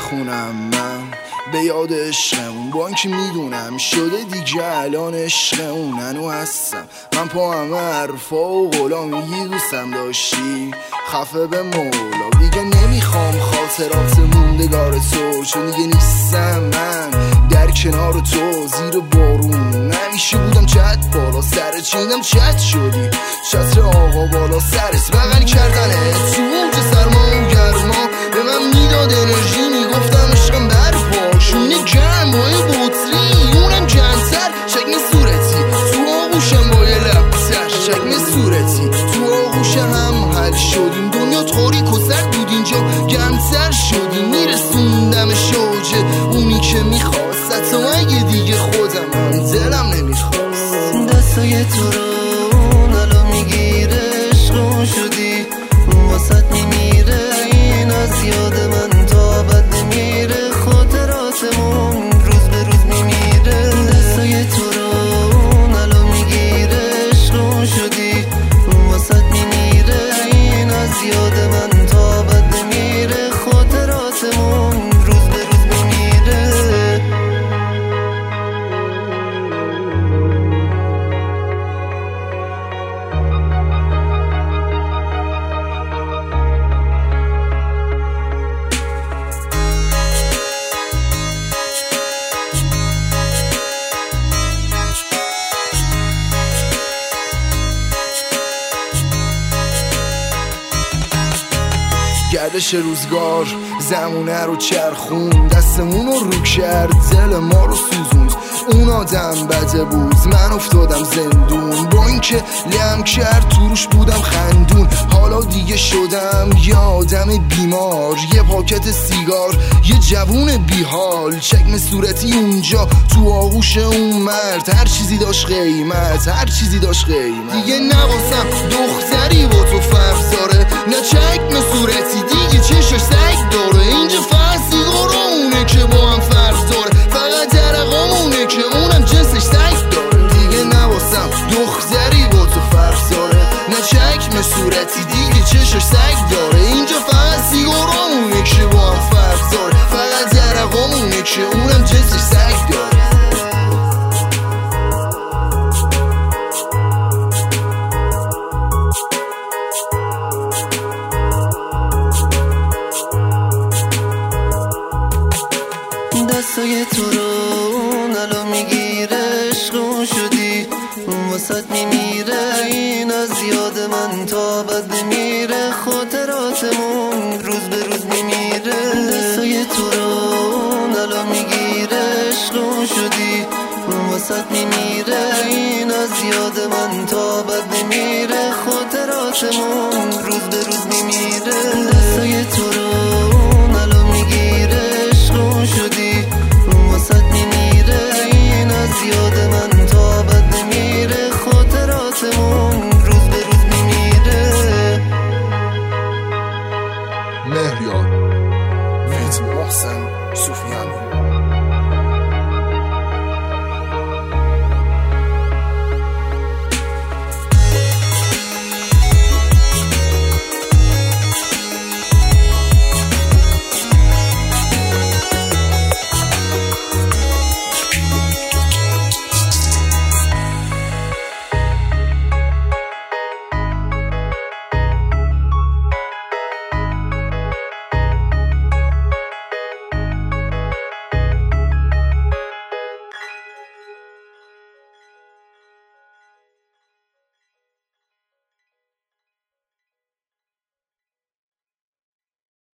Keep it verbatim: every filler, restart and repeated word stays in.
بخونم من به یاد عشقمون، با اینکه میدونم شده دیگه الان عشق اوننو هستم. من پا همه حرفا و غلامی دوستم داشتی خفه به مولا. دیگه نمیخوام خاطرات موندگار تو، چون دیگه نیستم من در کنار تو زیر بارون. همیشه بودم چت بالا سر چینم چت شدی چتر آقا بالا سرت بغل کردنه تو موج سرما و گرما به من میداد انرژی. میگفتم عشقم برپا شونه گرم با این بطری اونم گرمتر شکل صورتی تو آغوشم با یه لبتر شکل صورتی تو آغوشم هم حل شدیم. دنیا تاریک و سرد بود اینجا گرمتر شدیم. میرسوندم شوجه اونی که میخواست حتی اگه دیگه خودم هم دلم نمیخواست. دستای تو رو نلو میگیره عشقون شدی واسط میمیره این از یاد من تا بد نمیره خاطراتمون روز به روز میمیره. دستای تو رو نلو میگیره عشقون شدی واسط میمیره این از یاد من تا بد نمیره خاطراتمون روز به روز میمیره. گردش روزگار زمونه رو چرخون دستمون رو رو کرد دل ما رو سوزوند. اون آدم بده بود من افتادم زندون با اینکه لم کرد تو روش بودم خندون. حالا دیگه شدم یه آدم بیمار یه پاکت سیگار یه جوون بیحال چکم صورتی اونجا تو آغوش اون مرد. هر چیزی داشت قیمت هر چیزی داشت قیمت. دیگه نواسم دختری با تو فرق داره نه چکم صورتی دیگه چشش سگ داره. اینجا فقط سیگارامونه که با هم فرق داره فقط درقامونه که اونم جنسش سگ داره. دیگه نواسم دختری با تو فرق داره نه چکم صورتی دیگه چشش سگ داره. اینجا فقط سیگارامونه که با هم فرق داره فقط درقامونه که اونم جنسش سگ داره. دستای تو رو نلو میگیره عشقون شدی واسط میمیره این از یاد من تا بد نمیره خاطراتمون روز به روز میمیره. دستای تو رو نلو میگیره عشقون شدی واسط میمیره این از یاد من تا بد نمیره خاطراتمون روز به روز میمیره. دستای تو رو نلو میگیره عشقون شدی واسط میمیره این از یاد من تا بد نمیره خاطراتمون روز به روز میمیره. مهریار ویت محسن سوفیانی.